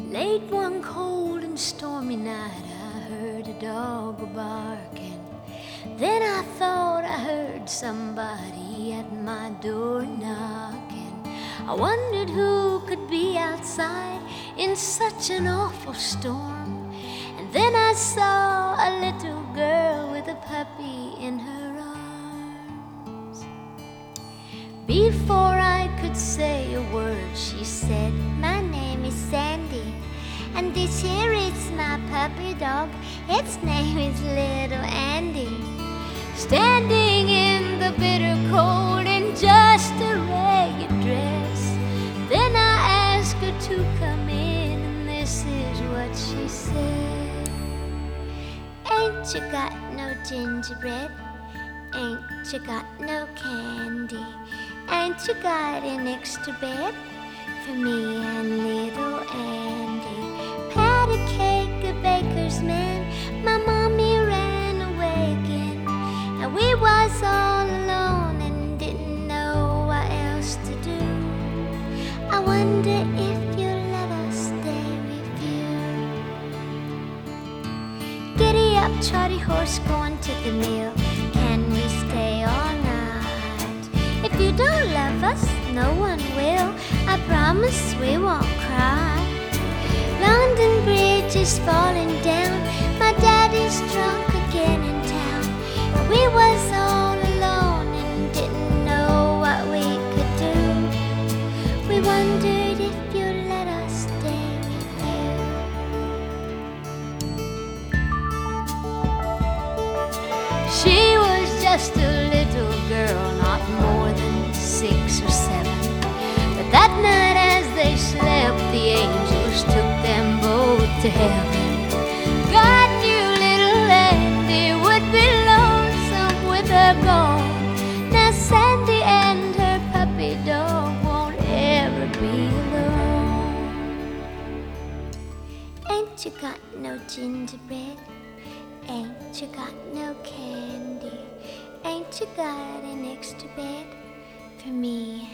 Late one cold and stormy night, I heard a dog barking. Then I thought I heard somebody at my door knocking. I wondered who could be outside in such an awful storm. And then I saw a little girl with a puppy in her arms. Before I could say a word, she said, "My name is Sandy, and this here is my puppy dog. Its name is Little Andy." Standing in the bitter cold in just a ragged dress, then I asked her to come in, and this is what she said. "Ain't you got no gingerbread? Ain't you got no candy? Ain't you got an extra bed for me and Little Andy?" Pat a cake, a baker's man, my mommy ran away again, and we was all alone and didn't know what else to do. I wonder if you'll let us stay with you. Giddy up, trotty horse, going to the mill. Can we stay all night? If you don't love us, no one will. I promise we won't cry. London Bridge is falling down. My daddy's drunk again in town. We was all alone and didn't know what we could do. We wondered if you'd let us stay with you. She was just a little girl, not more than 6 or 7. But that night as they slept, the angels took them both to heaven. God knew little Andy would be lonesome with her gone. Now Sandy and her puppy dog won't ever be alone. Ain't you got no gingerbread? Ain't you got no candy? Ain't you got an extra bed for me